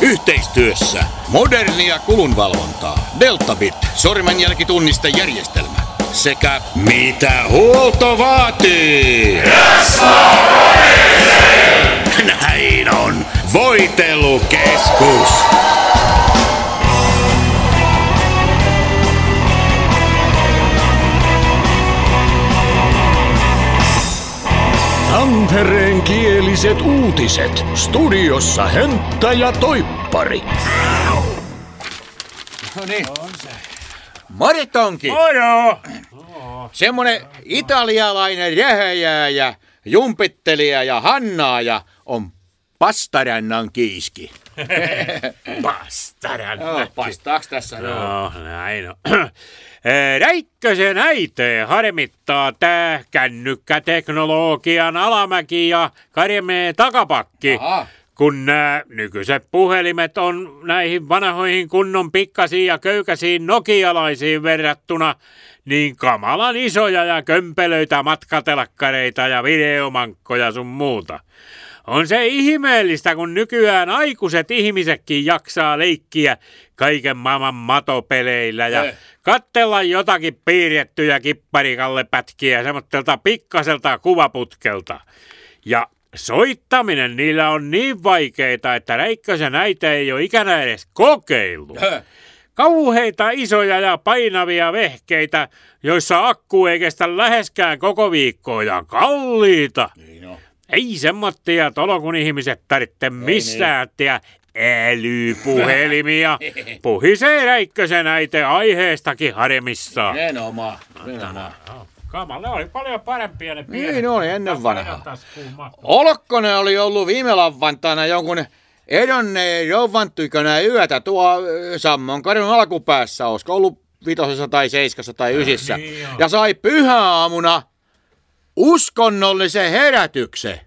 Yhteistyössä modernia kulunvalvontaa, Deltabit, sormenjälkitunnistajärjestelmä sekä mitä huolto vaatii. Näin on, Voitelukeskus. Tampereen kieliset uutiset. Studiossa Hentta ja Toippari. No niin. Maritonki. Moro! Semmonen italialainen rähäjää ja jumpittelija ja hannaaja on Pastarannan kiiski. Pastarannan. Pastaaks tässä? No, näin on. Räikkösen äite harmittaa tää kännykkäteknologian alamäki ja karjemee takapakki. Aha. Kun nämä nykyiset puhelimet on näihin vanhoihin kunnon pikkasiin ja köykäisiin nokialaisiin verrattuna niin kamalan isoja ja kömpelöitä matkatelkkareita ja videomankkoja sun muuta. On se ihmeellistä, kun nykyään aikuiset ihmisetkin jaksaa leikkiä kaiken maailman matopeleillä ja katsella jotakin piirrettyjä kipparikallepätkiä semmoittelta pikkaselta kuvaputkelta. Ja soittaminen niillä on niin vaikeita, että Räikkösen äiti ei ole ikänä edes kokeillut. Kauheita isoja ja painavia vehkeitä, joissa akku ei kestä läheskään koko viikkoa ja kalliita. Niin on. Ei semmoittia tolokun ihmiset tarvitse missään ja älypuhelimia. Puhisee Räikkösen äiti aiheestakin harmissaan. Nimenomaan. Kamalle oli paljon parempia ne pienet. Niin oli ennen vanhaa. Olkkonen oli ollut viime lauantaina jonkun edonneen rouvantuikana yötä tuo Sammonkadun alkupäässä, olisiko ollut 5 tai 7 tai 9. Niin ja sai pyhäaamuna uskonnollisen herätyksen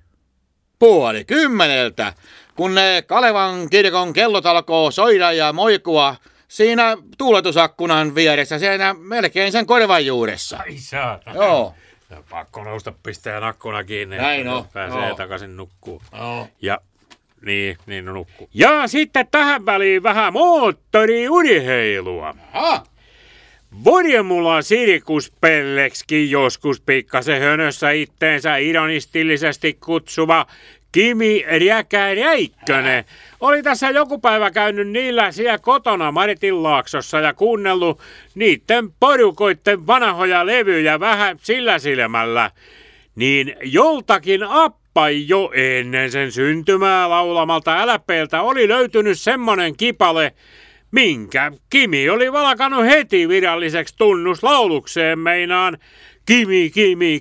9:30, kun ne Kalevan kirkon kellot alkoi soida ja moikua siinä tuuletusakkunan vieressä, siinä melkein sen korvan juuressa. Ai saatana. Joo. Pakko nousta pistää akkuna kiinni, Näin on. pääsee takaisin nukkuun. Joo. Ja niin nukkuu. Ja sitten tähän väliin vähän moottoriurheilua. Aha. Vormula Sirkuspelleksikin joskus pikkasen hönössä itteensä ironistillisesti kutsuva Kimi Räikkönen oli tässä joku päivä käynyt niillä siellä kotona Maritinlaaksossa ja kuunnellut niitten porukoitten vanhoja levyjä vähän sillä silmällä. Niin joltakin appai jo ennen sen syntymää laulamalta LP:ltä oli löytynyt semmonen kipale, minkä Kimi oli valkannut heti viralliseksi tunnuslaulukseen meinaan. Kimi,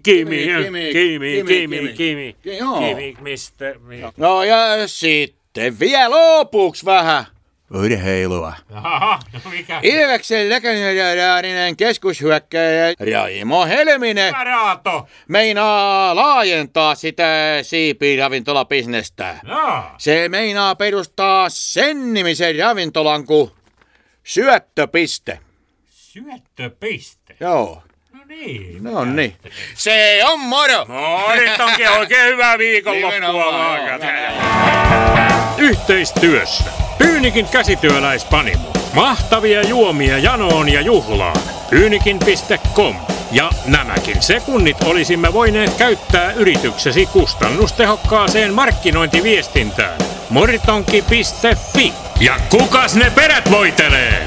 mister. No ja sitten vielä lopuksi vähän urheilua. Aha, no mikä? Ilveksen legendaarinen keskushyökkäjä Raimo Helminen Raato. meinaa laajentaa sitä siipiravintolabisnestä. No. Se meinaa perustaa sen nimisen ravintolan kuin Syöttöpiste. Syöttöpiste. Joo. No niin. No niin. Se on moro! No nyt onkin oikein hyvää viikonloppua vaan. Yhteistyössä Pyynikin käsityöläispanimo. Mahtavia juomia janoon ja juhlaan. Pyynikin.com. Ja nämäkin sekunnit olisimme voineet käyttää yrityksesi kustannustehokkaaseen markkinointiviestintään. Moritonki.fi. Ja kukas ne perät voitelee?